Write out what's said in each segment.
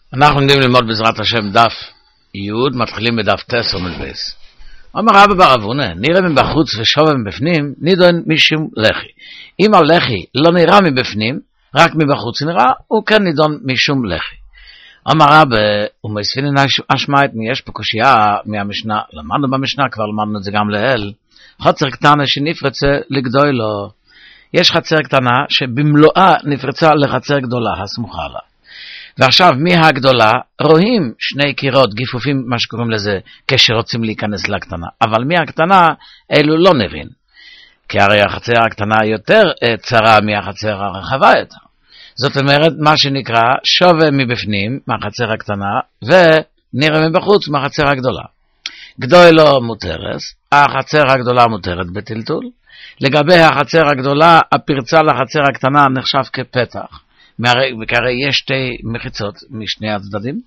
אנחנו לומדים ללמוד בעזרת השם דף י', מתחילים בדף טס עמוד בייס. אומר רבא בר אבונה, נראה מבחוץ ושווה מבפנים, נידון משום לחי. אם הלחי לא נראה מבפנים, רק מבחוץ נראה, הוא כן נידון משום לחי. אומר רבא, ומספינין השמעת, יש פה קושייה מהמשנה, למדנו במשנה, כבר למדנו את זה גם לאל, חצר קטנה שנפרצה לגדול לו. יש חצר קטנה שבמלואה נפרצה לחצר גדולה, הסמוכה לה. ועכשיו מהגדולה רואים שני קירות, גיפופים, מה שקוראים לזה, כשרוצים להיכנס לקטנה. אבל מהקטנה אלו לא נראים. כי הרי החצר הקטנה יותר צרה מהחצר הרחבה יותר. זאת אומרת, מה שנקרא שווה מבפנים, מהחצר הקטנה, ונראה מבחוץ מהחצר הגדולה. גדולו מותרת, החצר הגדולה מותרת בטלטול. לגבי החצר הגדולה, הפרצה לחצר הקטנה נחשב כפתח. וכרי יש שתי מחיצות משני הצדדים,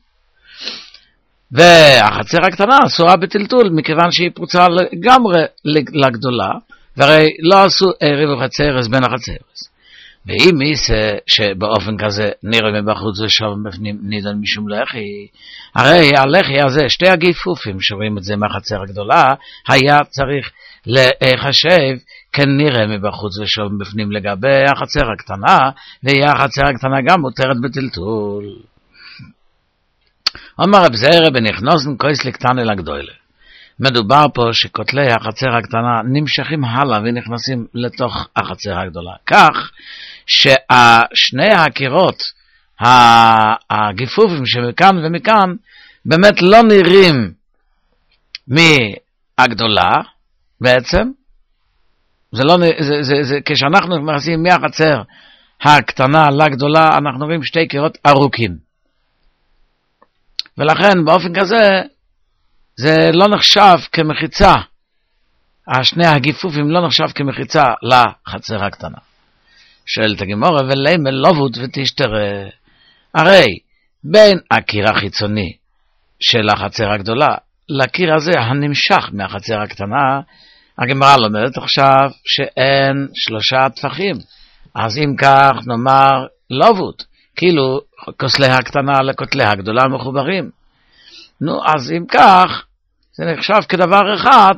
והחצר הקטנה אסורה בטלטול, מכיוון שהיא פרוצה לגמרי לגדולה, והרי לא עשו ערב וחצרס בין החצרס. ואם מיסה שבאופן כזה נראה מבחוץ ושוב בפנים נידון משום לחי, הרי הלחי הזה, שתי הגיפופים שרואים את זה מהחצר הגדולה, היה צריך לחשב כנראה מבחוץ ושוב בפנים לגבי החצר הקטנה, והחצר הקטנה גם מותרת בטלטול. אומר רב זעירא בנכנוסן כויס לקטנה לגדולה. מדובר פה שכותלי החצר הקטנה נמשכים הלאה ונכנסים לתוך החצר הגדולה. כך ששני הקירות, הגיפופים שמכאן ומכאן, באמת לא נראים מהגדולה בעצם. כשאנחנו נכנסים מהחצר הקטנה לגדולה, אנחנו רואים שתי קירות ארוכים. ולכן באופן כזה, זה לא נחשב כמחיצה. השני הגיפופים לא נחשב כמחיצה לחצר הקטנה. שואלת הגמרא, ולמה לובוד ותשתרא? הרי בין הקיר החיצוני של החצר הגדולה לקיר הזה הנמשך מהחצר הקטנה, הגמרא לומדת עכשיו שאין 3 טפחים. אז אם כך נאמר לובוד, כאילו כוסלי הקטנה לכותלי הגדולה מחוברים. נו, אז אם כך, זה נחשב כדבר אחד,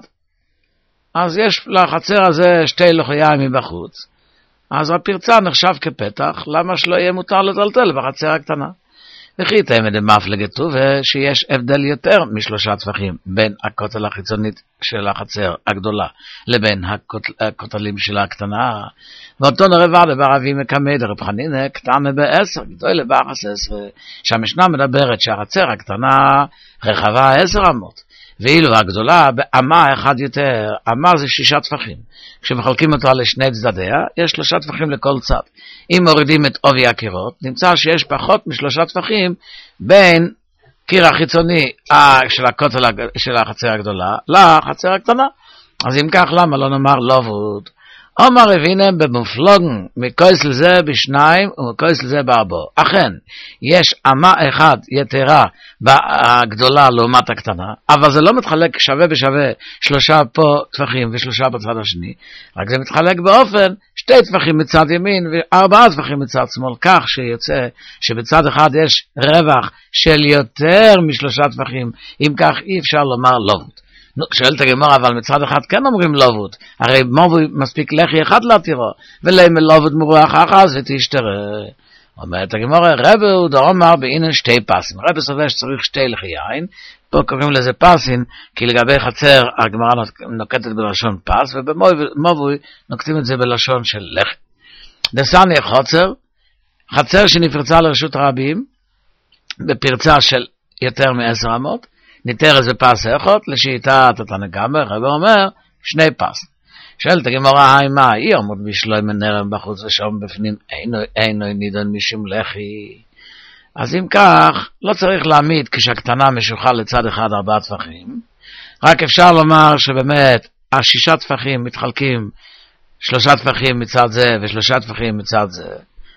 אז יש לחצר הזה 2 לוחיים מבחוץ. אז הפרצה נחשב כפתח, למה שלא יהיה מותר לטלטל בחצר הקטנה? וכי תאמד מפלגתו, ושיש הבדל יותר מ3 טפחים, בין הכותל החיצונית של החצר הגדולה, לבין הכותלים של הקטנה. ואותו נראה דבר אבי מקמד, רב חנינא קטנה ב10, גדולה ב11, שהמשנה מדברת שהחצר הקטנה רחבה 10 אמות, ואילו הגדולה באמה אחד יותר, אמה זה 6 טפחים. כשמחלקים אותה לשני צדדיה, יש 3 טפחים לכל צד. אם מורידים את עובי הקירות, נמצא שיש פחות מ3 טפחים בין קיר החיצוני של הכותל של החצר הגדולה לחצר הקטנה. אז אם כך, למה לא נאמר לובוד? אומר רבינם במופלוגן, מכויס לזה ב2 ומכויס לזה ב4. אכן, יש אמה אחד יתרה בגדולה לעומת הקטנה, אבל זה לא מתחלק שווה בשווה 3 פה טפחים ו3 בצד השני, רק זה מתחלק באופן 2 טפחים מצד ימין ו4 טפחים מצד שמאל, כך שיוצא שבצד אחד יש רווח של יותר מ3 טפחים, אם כך אי אפשר לומר לובוד. שואלת הגמרא, אבל מצד אחד כן אומרים לובוד, הרי מבוי מספיק לחי אחד להתירו, ולמה לובוד מרוח אחז ותשתרא. אומרת הגמרא, רבי יהודה אומר בעניין 2 פסים. רבי סובר שצריך 2 לחיים, פה קוראים לזה פסים, כי לגבי חצר הגמרא נוקטת בלשון פס, ובמבוי נוקטים את זה בלשון של לחי. דסני חצר שנפרצה לרשות רבים, בפרצה של יותר מ10 אמות, ניתר איזה פס אחד, לשיטת התנא רבי אומר 2 פס. שואלת הגמרא, מה, אי עמוד בשלוי מנרם בחוץ ושום בפנים, אינו נידון משום לחי. אז אם כך, לא צריך להעמיד כשהקטנה משוכה לצד אחד 4 טפחים, רק אפשר לומר שבאמת 6 טפחים מתחלקים 3 טפחים מצד זה ו3 טפחים מצד זה.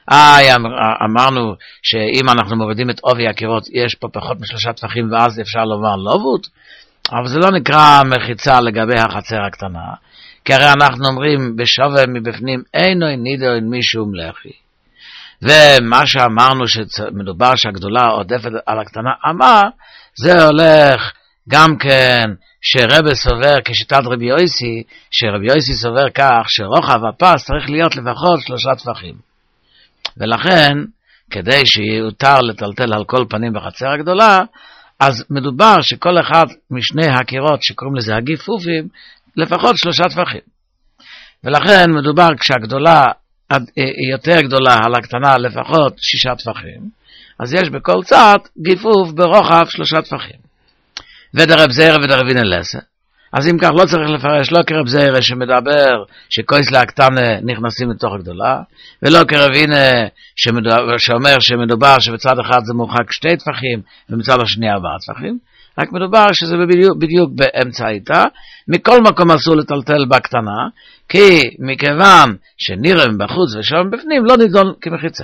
אמרנו שאם אנחנו מורידים את עובי הקירות יש פה פחות מ3 טפחים ואז אפשר לומר לובוד, אבל זה לא נקרא מחיצה לגבי החצר הקטנה, כי הרי אנחנו אומרים בשווה מבפנים אינו נידון משום לחי. ומה שאמרנו שמדובר שהגדולה עודפת על הקטנה, אמר, זה הולך גם כן שרבי סובר כשיטת רבי יוסי, שרבי יוסי סובר כך שרוחב הפס צריך להיות לפחות 3 טפחים. ולכן, כדי שיותר לטלטל על כל פנים בחצר הגדולה, אז מדובר שכל אחד משני הקירות שקוראים לזה הגיפופים, לפחות 3 טפחים. ולכן מדובר כשהגדולה היא יותר גדולה על הקטנה לפחות 6 טפחים, אז יש בכל צד גיפוף ברוחב 3 טפחים. ודרב זעירא ודרב הינא לסה. אז אם כך לא צריך לפרש, לא כרב זעירא שמדבר שכויס להקטנה נכנסים לתוך הגדולה, ולא כרב הינא שאומר שמדובר שבצד אחד זה מורחק 2 טפחים ומצד השני 4 טפחים, רק מדובר שזה בדיוק באמצע איתה. מכל מקום אסור לטלטל בקטנה, כי מכיוון שנראה מבחוץ ושם בפנים לא נידון כמחיצה.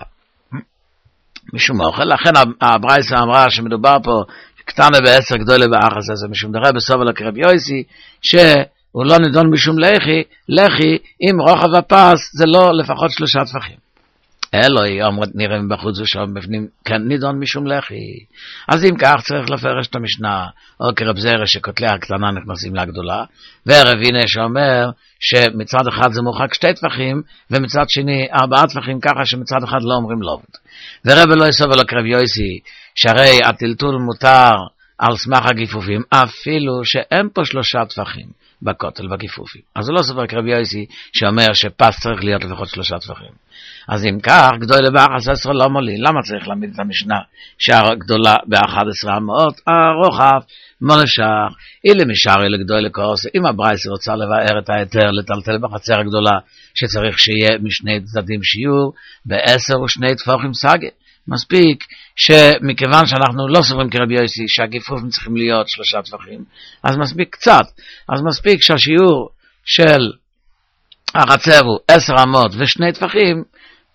משום אוכל, לכן הברייתא אמרה שמדובר פה קטנה ב10 גדולה ב11, זה משום דרבי סובר כרבי יוסי, שהוא לא נידון משום לחי, אם רוחב הפס זה לא לפחות 3 טפחים. אלוהי אומרת נראה מבחוץ ושם בפנים, כן נידון משום לחי. אז אם כך צריך לפרש את המשנה, או כרב זעירא שכותלי הקטנה נכנסים לגדולה, ורב הינא שאומר שמצד אחד זה מורחק 2 טפחים, ומצד שני 4 טפחים, ככה שמצד אחד לא אומרים לובד. ורב אלוהי סובר כרבי יוסי, שהרי הטלטול מותר על סמך הגיפופים, אפילו שאין פה 3 טפחים בכותל בגיפופים. אז הוא לא סובר כרבי יוסי שאומר שפס צריך להיות לפחות 3 טפחים. אז אם כך, גדולה ב11 לא מולי. למה צריך להעמיד את המשנה שהגדולה ב11 אמות? הרוחב מנשך, אילי משארי לגדולה כעושה. אם הברייתא רוצה לבאר את היתר לטלטל בחצר הגדולה, שצריך שיהיה משני צדדים שיעור, ב10 ו2 טפחים סגה. מספיק שמכיוון שאנחנו לא סוברים כרבי יוסי שהגיפופים צריכים להיות 3 טפחים, אז מספיק קצת. אז מספיק שהשיעור של החצר הוא 10 אמות ו2 טפחים,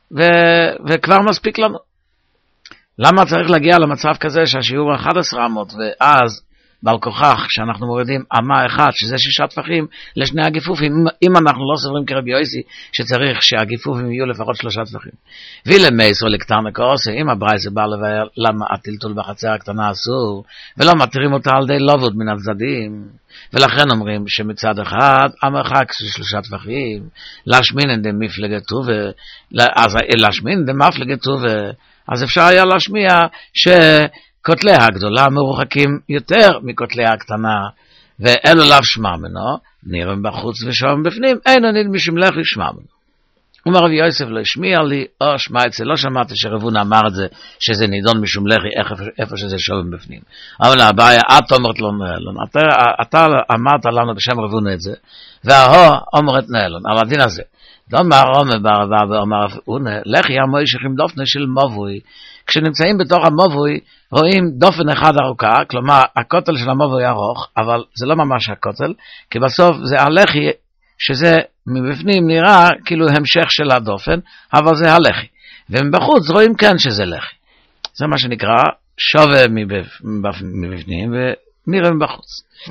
וכבר מספיק לנו. למה צריך להגיע למצב כזה שהשיעור 11 אמות, ואז בעל כוכך שאנחנו מורידים אמה אחד, שזה 6 טפחים לשני הגיפופים, אם אנחנו לא סוברים כרבי יוסי שצריך שהגיפופים יהיו לפחות 3 טפחים. ולמייסר לקטנה כעושה, אם הברייתא בא לבאר למה הטלטול בחצר הקטנה אסור, ולא מתירים אותה על די לובד מן הצדדים, ולכן אומרים שמצד אחד המרחק של 3 טפחים, להשמין דמפלגת טובה, אז להשמין דמפלגת טובה, אז אפשר היה להשמיע כותלי הגדולה מרוחקים יותר מכותלי הקטנה, ואלו לאו שממנו, נראה בחוץ ושם בפנים, אין ענית משום לחי שממנו. אומר רבי יוסף לא השמיע לי, או שמע אצל, לא שמעתי שרבון אמר את זה, שזה נידון משום לחי, איפה שזה שום בפנים. אבל הבעיה, את אומרת לו נעלון, אתה אמרת לנו בשם רבון את זה, והוא אומרת נעלון, אבל הדין הזה, דומר עומר בערבה ואומר לחי המוישך עם דופנה של מבוי, כשנמצאים בתוך המבוי, רואים דופן אחד ארוכה, כלומר הכותל של המבוי ארוך, אבל זה לא ממש הכותל, כי בסוף זה הלחי, שזה מבפנים נראה כאילו המשך של הדופן, אבל זה הלחי. ומבחוץ רואים כן שזה לחי. זה מה שנקרא שווה מבפנים ונראה מבחוץ.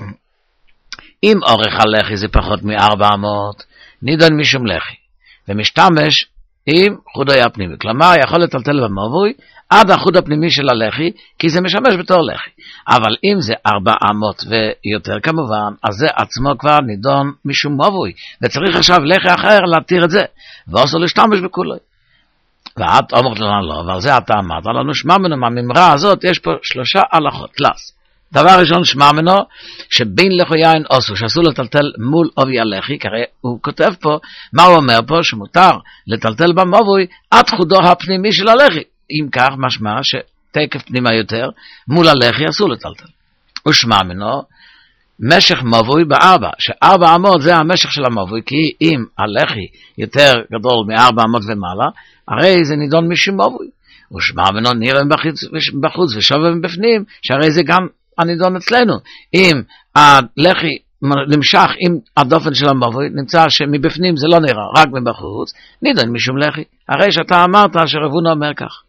אם אורך הלחי זה פחות מ400, נידון משום לחי, ומשתמש עם חודוי הפנימי. כלומר, יכול לטלטל במבוי עד החוד הפנימי של הלחי, כי זה משמש בתור לחי. אבל אם זה 400 ויותר כמובן, אז זה עצמו כבר נידון משום מבוי, וצריך עכשיו לחי אחר להתיר את זה, ועושה להשתמש בכולו. ואת אומרת לנו לא, אבל זה אתה אמרת לנו, שמע מנו מהממרה הזאת, יש פה 3 הלכות, לס. דבר ראשון, שמע מנו, שבין לחו יין עושו, שעשו לטלטל מול עובי הלחי, כי הוא כותב פה, מה הוא אומר פה? שמותר לטלטל במבוי עד חודו הפנימי של הלחי. אם כך, משמע שתקף פנימה יותר, מול הלחי אסור לטלטל. ושמע מנו, משך מבוי ב4, ש400 זה המשך של המבוי, כי אם הלחי יותר גדול מ400 ומעלה, הרי זה נידון משום מבוי. ושמע מנו נראה בחוץ ושווה מבפנים, שהרי זה גם הנידון אצלנו. אם הלחי נמשך עם הדופן של המבוי, נמצא שמבפנים זה לא נראה, רק מבחוץ, נידון משום לחי. הרי שאתה אמרת שרבונה אומר כך.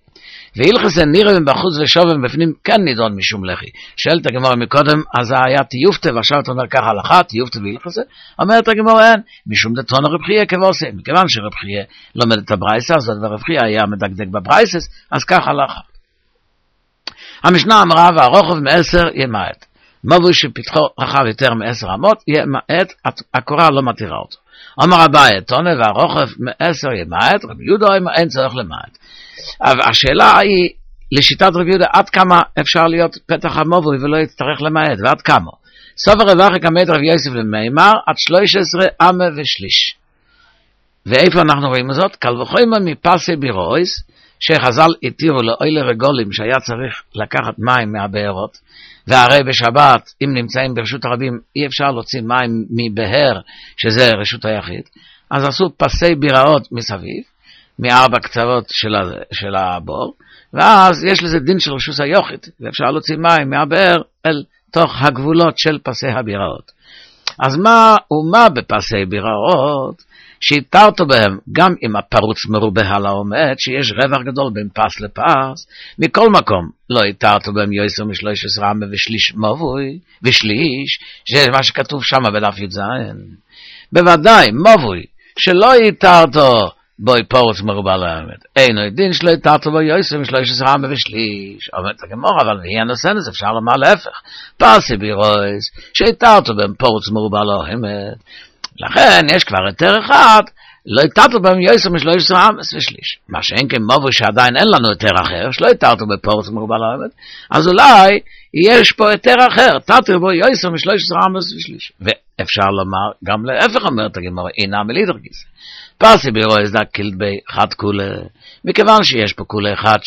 והילכס נראה בחוץ ושובם בפנים כן נידון משום לחי. שואלת הגמרא מקודם, אז היה תיופתא, ועכשיו אתה אומר ככה הלכה, תיופתא והילכס, אומרת הגמרא אין, משום דתון רב חייא כבעושה, מכיוון שרב חייא לומד את הברייסה, אז רב חייא היה מדקדק בברייסס, אז ככה הלכה. המשנה אמרה, והרוחב מ10 ימעט. מבוי שפתחו רחב יותר מ10 אמות, ימעט, הקורה לא מתירה אותו. אמר אביי, תונה והרוחב מ10 ימעט, רבי יהודה אין צורך למעט. אבל השאלה היא, לשיטת רבי יהודה, עד כמה אפשר להיות פתח המובוי ולא יצטרך למעט, ועד כמה? סובר רווחי כמת רבי יוסף למימר, עד 13 אמה ושליש. ואיפה אנחנו רואים זאת? קל וחומר מפסי בירויס, שחז"ל התירו לאוילי רגולים שהיה צריך לקחת מים מהבארות, והרי בשבת, אם נמצאים ברשות הרבים, אי אפשר להוציא מים מבהר, שזה רשות היחיד, אז עשו פסי ביראות מסביב, מארבע קצוות של הבור, ואז יש לזה דין של רשות היחיד, ואפשר להוציא מים מהבאר אל תוך הגבולות של פסי הביראות. אז מה בפסי ביראות? שהתרתו בהם, גם אם הפרוץ מרובה על העומד, שיש רווח גדול בין פס לפס, מכל מקום לא התרתו בהם יויסר מ13 אמה ושליש מבוי, ושליש, שזה מה שכתוב שם בדף י"ז. בוודאי, מבוי, שלא התרתו בוי פרוץ מרובה על העומד. אינו דין שלא התרתו בו יויסר מ13 אמה ושליש. אומרת הגמרא, אבל היא הנוסנת, אפשר לומר להפך. פסי בירויס, שהתרתו בהם פרוץ מרובה על העומד. לכן יש כבר יותר אחד, לא התרתו בהם יויסר מ13 אמה ושליש. מה שאין כמובוי שעדיין אין לנו יותר אחר, שלא התרתו בפרוץ מרובה על העומד, אז אולי יש פה יותר אחר, תרתו בו יויסר מ13 אמה ושליש. ואפשר לומר, גם להפך אומרת הגמרא, אינה מלידר גיסא. פסי בירויס דא קילבי חד כולה, מכיוון שיש פה כולה אחד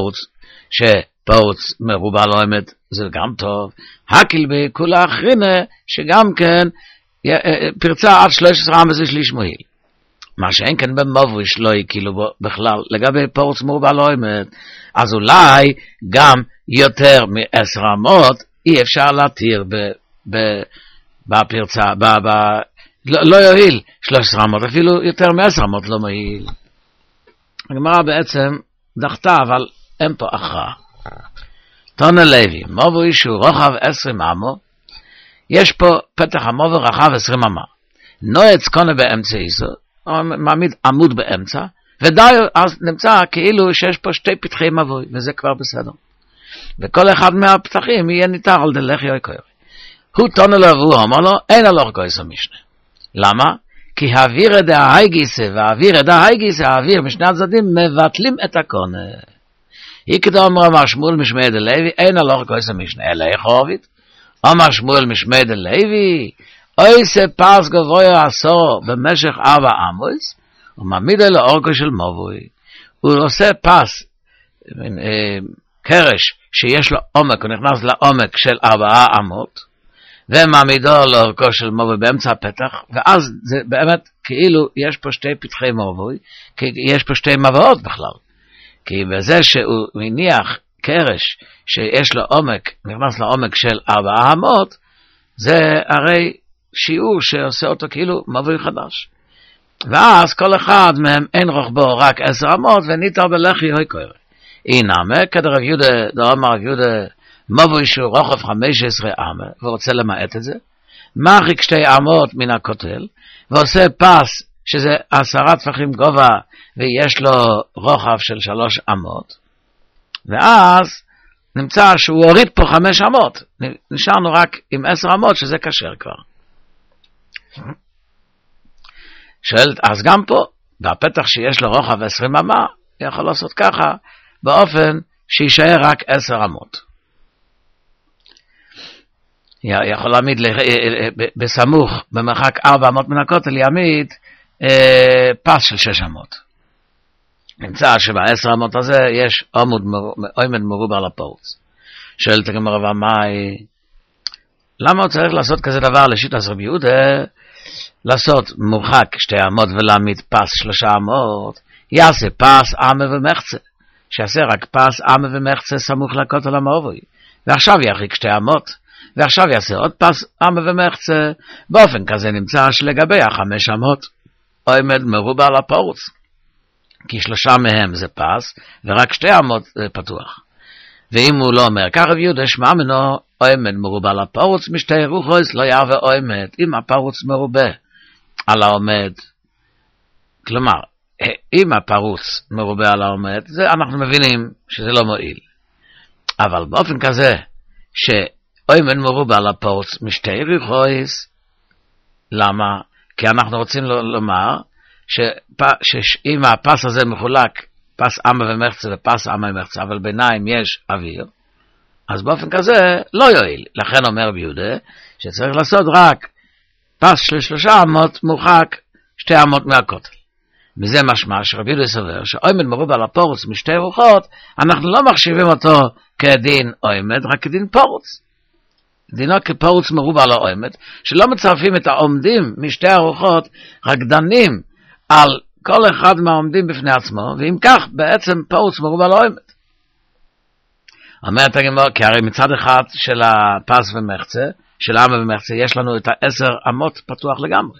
שפרוץ מרובה על העומד, זה גם טוב. הקילבי כולה אחרינה, שגם כן פרצה עד 13 אמה ושליש מועיל. מה שאין כאן במובוי שלא כאילו בכלל, לגבי פרוץ מרובה על העומד, אז אולי גם יותר מ10 אמות אי אפשר להתיר בפרצה, לא יועיל 13 אמות, אפילו יותר מ10 אמות לא מועיל. הגמרא בעצם דחתה, אבל אין פה הכרעה. תונה לוי, מבוי שהוא רוחב 20 אמו, יש פה פתח המובוי רחב 20 אמה. נועץ קונה באמצע איסו, מעמיד עמוד באמצע, ודי אז נמצא כאילו שיש פה שתי פתחי מבוי, וזה כבר בסדר. וכל אחד מהפתחים יהיה ניתר על דלך יוי קוירי. הוא תונה לו והוא אמר לו, אין הלוך גויסו משנה. למה? כי האוויר דהייגיסה והאוויר דהייגיסה, האוויר משני הצדדים מבטלים את הקונה. יקדו אמר שמואל משמעי דלוי, אין הלוך גויסו משנה, אלא יחובית. אמר שמואל משמעי דלוי, אויסה פס גבוה עשור במשך 4 אמות, ומעמיד אלו אורכו של מבוי. הוא עושה פס, קרש שיש לו עומק, הוא נכנס לעומק של 4 אמות, ומעמידו לאורכו של מבוי באמצע הפתח, ואז זה באמת כאילו יש פה שתי פתחי מבוי, כי יש פה שתי מבואות בכלל. כי בזה שהוא מניח קרש שיש לו עומק, נכנס לעומק של 4 אמות, זה הרי שיעור שעושה אותו כאילו מבוי חדש. ואז כל אחד מהם אין רוחבו רק 10 אמות, וניתר בלחי הוי קוירי. אינמה, כדר רב יהודה, דאמר רב יהודה, מבוי שהוא רוחב 15 אמה, ורוצה למעט את זה, מרחיק 2 אמות מן הכותל, ועושה פס, שזה 10 טפחים גובה, ויש לו רוחב של 3 אמות, ואז נמצא שהוא הוריד פה 5 אמות, נשארנו רק עם 10 אמות, שזה קשר כבר. שואלת, אז גם פה, בפתח שיש לו רוחב 20 אמה, יכול לעשות ככה, באופן שישאר רק 10 אמות. יכול להעמיד בסמוך, במרחק 4 אמות מן הכותל, יעמיד פס של 6 אמות. נמצא שב10 אמות הזה יש עומד מרובה על הפרוץ. שואלת הגמרא ומאי, למה הוא צריך לעשות כזה דבר לשיטת רבי יהודה? לעשות מורחק 2 אמות ולהעמיד פס 3 אמות, יעשה פס אמה ומחצה, שיעשה רק פס אמה ומחצה סמוך לכותל המבוי, ועכשיו ירחיק 2 אמות, ועכשיו יעשה עוד פס אמה ומחצה, באופן כזה נמצא שלגבי 5 אמות עומד מרובה על הפרוץ. כי 3 מהם זה פס, ורק 2 אמות זה פתוח. ואם הוא לא אומר, כך רב יהודה שמע מנו, עומד מרובה על הפרוץ, משתי רוחוס לא ירווה עומד, אם הפרוץ מרובה על העומד. כלומר, אם הפרוץ מרובה על העומד, זה אנחנו מבינים שזה לא מועיל. אבל באופן כזה, שעומד מרובה על הפרוץ, משתי רוחוס, למה? כי אנחנו רוצים לומר, שאם הפס הזה מחולק, פס אמה ומחצה ופס אמה ומחצה, אבל ביניים יש אוויר, אז באופן כזה לא יועיל. לכן אומר רבי יהודה שצריך לעשות רק פס של 3 אמות מורחק 2 אמות מהכותל. מזה משמע שרבי יהודה סובר שעומד מרובה על הפרוץ משתי רוחות, אנחנו לא מחשיבים אותו כדין עומד, רק כדין פרוץ. דינו כפרוץ מרובה על העומד, שלא מצרפים את העומדים משתי הרוחות, רק דנים על כל אחד מהעומדים בפני עצמו, ואם כך בעצם פרוץ מרובה על העומד. אומרת הגמרא, כי הרי מצד אחד של הפס ומחצה, של אמה ומחצה, יש לנו את 10 אמות פתוח לגמרי.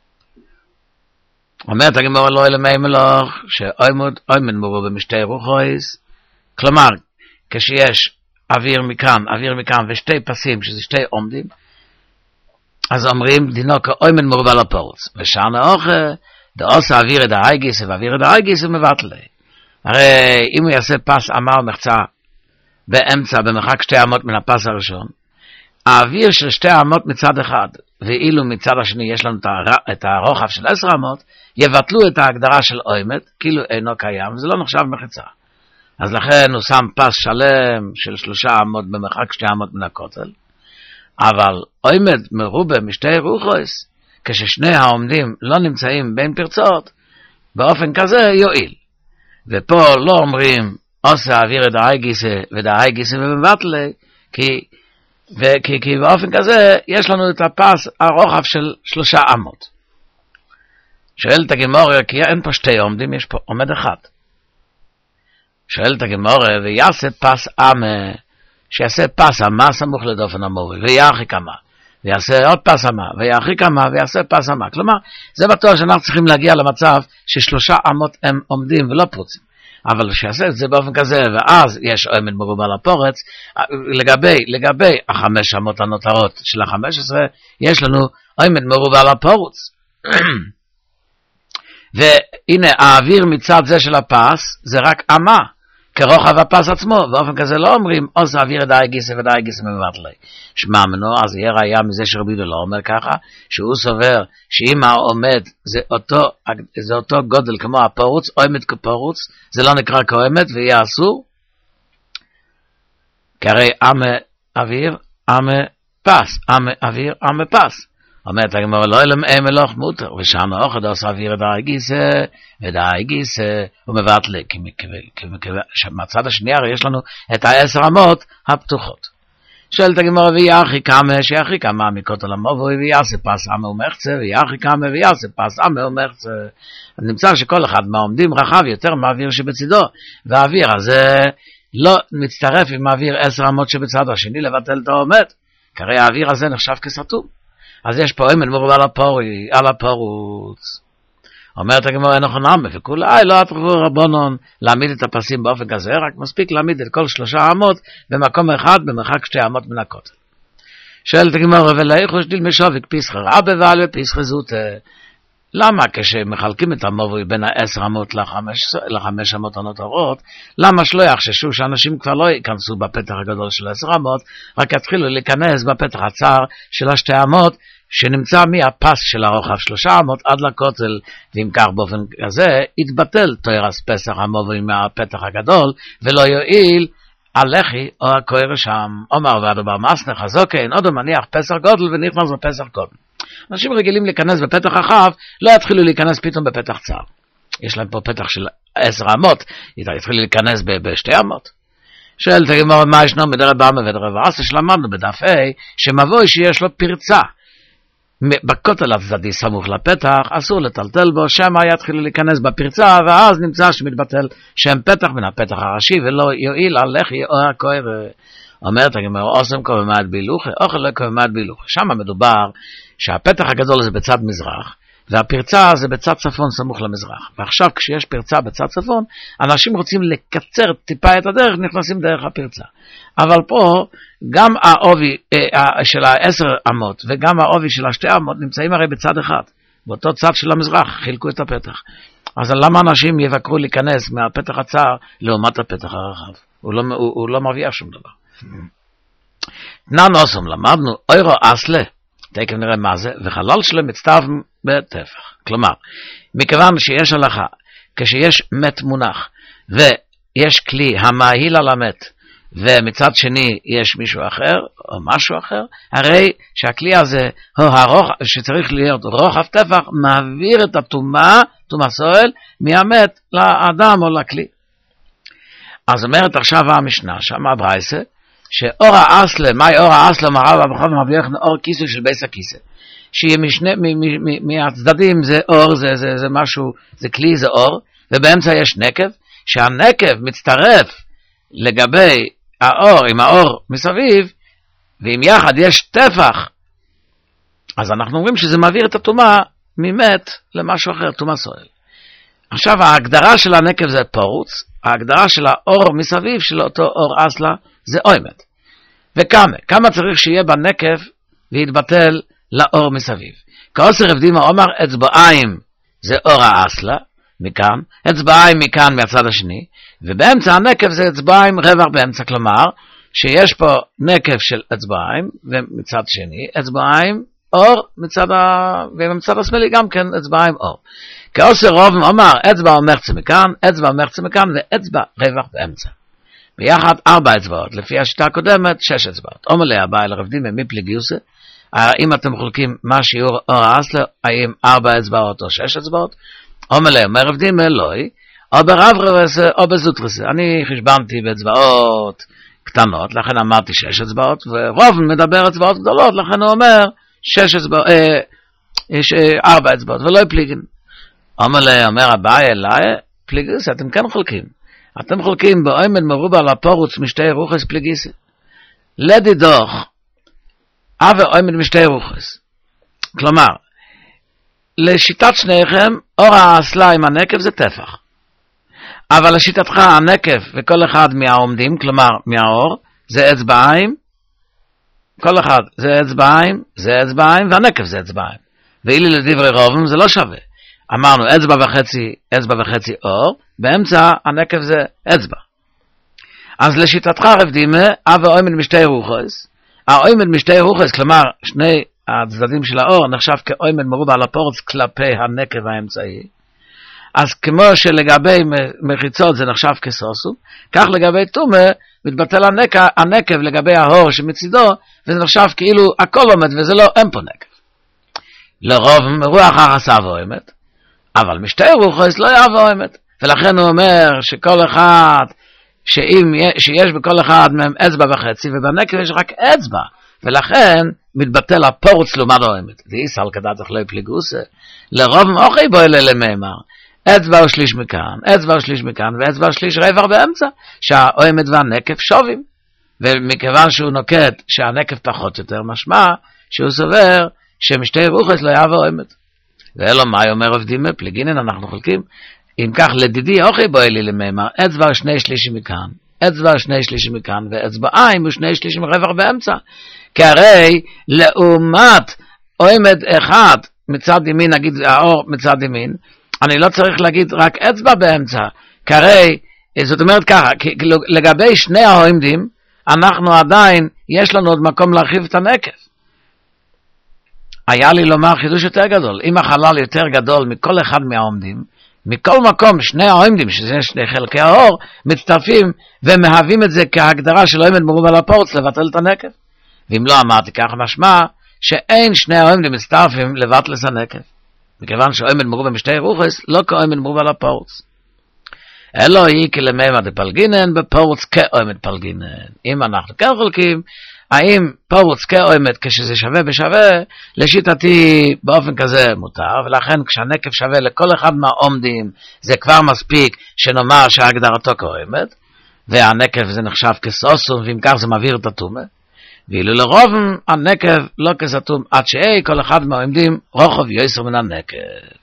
אומרת הגמרא, לא אלמי מלוך, שעומד מרובה משתי רוחויס, כלומר, כשיש אוויר מכאן ושתי פסים, שזה 2 עומדים, אז אומרים דינו כעומד מרובה על הפרוץ. ושענה אוכל, דעושה אוויר את האייגיס, ואוויר את האייגיס הוא מבטלה. הרי אם הוא יעשה פס אמה ומחצה באמצע, במרחק 2 אמות מן הפס הראשון, האוויר של 2 אמות מצד אחד, ואילו מצד השני יש לנו את הרוחב של 10 אמות, יבטלו את ההגדרה של עומד, כאילו אינו קיים, זה לא נחשב מחיצה. אז לכן הוא שם פס שלם של 3 אמות במרחק 2 אמות מן הכותל, אבל עומד מרובה משתי רוחוס, כששני העומדים לא נמצאים בין פרצות, באופן כזה יועיל. ופה לא אומרים, עושה אוויר את האייגיסה ודאייגיסה מבטלה, כי באופן כזה יש לנו את הפס הרוחב של 3 אמות. שואלת הגמרא, כי אין פה 2 עומדים, יש פה עומד אחד. שואלת הגמרא, ויעשה פס אמה, שיעשה פס אמה סמוך לדופן המורי, וירחיק אמה. ויעשה עוד פס אמה, וירחיק אמה, ויעשה פס אמה. כלומר, זה בטוח שאנחנו צריכים להגיע למצב ש3 אמות הם עומדים ולא פרוצים. אבל שיעשה את זה באופן כזה, ואז יש עומד מרובה על הפורץ, לגבי 5 אמות הנותרות של 15, יש לנו עומד מרובה על הפורץ. והנה, האוויר מצד זה של הפס, זה רק אמה, כרוחב הפס עצמו, באופן כזה לא אומרים, עושה אוויר את האייגיסה ודאייגיסה מבטלה. שמע מנו, אז יהיה ראיה מזה שרבי יהודה לא אומר ככה, שהוא סובר שאם העומד זה אותו גודל כמו הפרוץ, עומד כפרוץ, זה לא נקרא כעומד ויהיה אסור, כי הרי אמה אוויר, אמה פס, אמה אוויר, אמה פס. אומרת הגמרא, לא אלם מלוך מותר, ושם האוחד עושה אוויר את האייגיסה, הוא מבטלה, כי מהצד השני הרי יש לנו את 10 אמות הפתוחות. שואלת הגמרא, ויחי כמה, שיחי כמה מכותל המובוי, ויעשה פס אמה ומחצה, ויחי כמה, ויעשה פס אמה ומחצה. נמצא שכל אחד מהעומדים רחב יותר מהאוויר שבצידו, והאוויר הזה לא מצטרף עם האוויר 10 אמות שבצד השני לבטל את העומד, כי הרי האוויר הזה נחשב כסתום. אז יש פה עומד מרובה על הפרוץ. אומרת הגמרא, נכון נעמה, וכולי, לא אטרחו רבונון להעמיד את הפסים באופן כזה, רק מספיק להעמיד את כל 3 אמות במקום אחד, במרחק 2 אמות מן הכותל. שואלת הגמרא, ולאיכוש דיל משווק פיסחא רבה ועל פיסחא זוטה. למה כשמחלקים את המובוי בין 10 אמות ל5 אמות הנותרות, למה שלא יחששו שאנשים כבר לא ייכנסו בפתח הגדול של 10 אמות, רק יתחילו להיכנס בפתח הצר של 2 אמות, שנמצא מהפס של הרוחב 3 אמות עד לכותל, ואם כך באופן כזה, יתבטל תוירס פסח המובוי מהפתח הגדול, ולא יועיל הלחי או הכהר שם. אומר והדבר מסנך, אז אוקיי, עוד מניח פסח גודל ונכנס בפסח גודל. אנשים רגילים להיכנס בפתח רחב, לא יתחילו להיכנס פתאום בפתח צר. יש להם פה פתח של 10 אמות, יתחילו להיכנס ב2 אמות. שואלת הגמרא, מה ישנו מדרב באמה ודרב עשה, שלמדנו בדף A, שמבוי שיש לו פרצה. בכותל הצדדי סמוך לפתח, אסור לטלטל בו, שמא יתחילו להיכנס בפרצה, ואז נמצא שמתבטל שם פתח מן הפתח הראשי, ולא יועיל על לחי או הכהר. אומרת הגמרא, אוסם כבמד בילוכה, אוכל לא כבמד בילוכה. שם מדובר שהפתח הגדול זה בצד מזרח, והפרצה זה בצד צפון סמוך למזרח. ועכשיו כשיש פרצה בצד צפון, אנשים רוצים לקצר טיפה את הדרך, נכנסים דרך הפרצה. אבל פה גם העובי של 10 אמות וגם העובי של 2 אמות נמצאים הרי בצד אחד. באותו צד של המזרח חילקו את הפתח. אז למה אנשים יבקרו להיכנס מהפתח הצר לעומת הפתח הרחב? הוא לא מביא שום דבר. תנן אוסום, למדנו אוירו אסלה, תכף נראה מה זה, וחלל שלו מצטרף בטפח. כלומר, מכיוון שיש הלכה, כשיש מת מונח, ויש כלי המאהיל על המת, ומצד שני יש מישהו אחר, או משהו אחר, הרי שהכלי הזה, שצריך להיות רוחב טפח, מעביר את הטומאה, טומאה סואל, מהמת לאדם או לכלי. אז אומרת עכשיו המשנה, שם הברייסה, שאור האסלה, מהי אור האסלה, מראה ובחוב מביא אור כיסוי של בייס הכיסא. שיהיה מהצדדים זה אור, זה משהו, זה כלי, זה אור, ובאמצע יש נקב, שהנקב מצטרף לגבי האור עם האור מסביב, ואם יחד יש טפח, אז אנחנו אומרים שזה מעביר את הטומאה ממת למשהו אחר, טומאה סואל. עכשיו ההגדרה של הנקב זה פרוץ, ההגדרה של האור מסביב של אותו אור אסלה זה אוימת. וכמה צריך שיהיה בנקב להתבטל לאור מסביב. כעוסר הבדימה אומר אצבעיים זה אור האסלה מכאן, אצבעיים מכאן מהצד השני, ובאמצע הנקב זה אצבעיים רווח באמצע, כלומר שיש פה נקב של אצבעיים ומצד שני אצבעיים אור ומצד השמאלי גם כן אצבעיים אור. כעוסר רוב אומר אצבע ומחצה מכאן, אצבע ומחצה מכאן ואצבע רווח באמצע. ביחד 4 אצבעות, לפי השיטה הקודמת 6 אצבעות. אומר לי הבא אל הרבדים מפלי גיוסה, אם אתם חולקים מה שיעור אור האסלה, האם 4 אצבעות או 6 אצבעות? אומר לי, הרבדים אלוהי, או ברב רבסה או בזוטרסה. אני חשבנתי באצבעות קטנות, לכן אמרתי 6 אצבעות, ורוב מדבר אצבעות גדולות, לכן הוא אומר 4 אצבעות, ולא פליגן. אומר הבא אליי, פליגיס, אתם כן חולקים. אתם חולקים באוימן מרובה לפורוץ משתי רוחס פליגיס. לדי דוח, ואוימן משתי רוחס. כלומר, לשיטת שניכם, אור האסלה עם הנקב זה טפח. אבל לשיטתך הנקב וכל אחד מהעומדים, כלומר מהאור, זה אצבעיים. כל אחד זה אצבעיים, והנקב זה אצבעיים. ואילי לדברי רובם זה לא שווה. אמרנו אצבע וחצי אור, באמצע הנקב זה אצבע. אז לשיטתך רבדימה, ואוימן משתי רוחס, האוימן משתי רוחס, כלומר שני הצדדים של האור, נחשב כאוימן מרובה על הפורץ כלפי הנקב האמצעי. אז כמו שלגבי מחיצות זה נחשב כסוסו, כך לגבי תומה מתבטל הנקב לגבי האור שמצידו, וזה נחשב כאילו הכל עומד וזה לא, אין פה נקב. לרוב רוח החסה ואוימת, אבל משתי רוחס לא יעבור אמת. ולכן הוא אומר שכל אחד, שיש בכל אחד מהם אצבע וחצי, ובנקב יש רק אצבע, ולכן מתבטל הפורץ לעומת האמת. זה איסל כדעת אך לא יפליגוס, לרוב מוכי בו אלה למאמר, אצבע ושליש מכאן, ואצבע ושליש רווח באמצע, שהאמת והנקב שובים. ומכיוון שהוא נוקט שהנקב פחות יותר משמע, שהוא סובר שמשתי רוחס לא יעבור אמת. ואלו מה אומר עובדים מפליגינן, אנחנו חולקים. אם כך לדידי אוכי בו אלי למאמר, אצבע ושני שלישים מכאן, ואצבעיים ושני שלישים רווח באמצע. כי הרי לעומת עומד אחד מצד ימין, נגיד האור מצד ימין, אני לא צריך להגיד רק אצבע באמצע. כי הרי, זאת אומרת ככה, לגבי שני העומדים, אנחנו עדיין, יש לנו עוד מקום להרחיב את הנקב. היה לי לומר חידוש יותר גדול. אם החלל יותר גדול מכל אחד מהעומדים, מכל מקום שני העומדים, שזה שני חלקי האור, מצטרפים ומהווים את זה כהגדרה של עומד מרובה על הפורץ לבטל את הנקב. ואם לא אמרתי כך משמע, שאין שני העומדים מצטרפים לבטל את הנקב. מכיוון שעומד מרובה משתי רוחס, לא כעומד מרובה על הפורץ. אלו היא כלממה דפלגינן, בפורץ כעומד פלגינן. אם אנחנו כן חולקים, האם פורץ כעומד כשזה שווה בשווה, לשיטתי באופן כזה מותר, ולכן כשהנקב שווה לכל אחד מהעומדים, זה כבר מספיק שנאמר שהגדרתו כעומד, והנקב זה נחשב כסוסום, ואם כך זה מבהיר את התומה. ואילו לרובם הנקב לא כסתום, עד שאי כל אחד מהעומדים רוחב יויסר מן הנקב.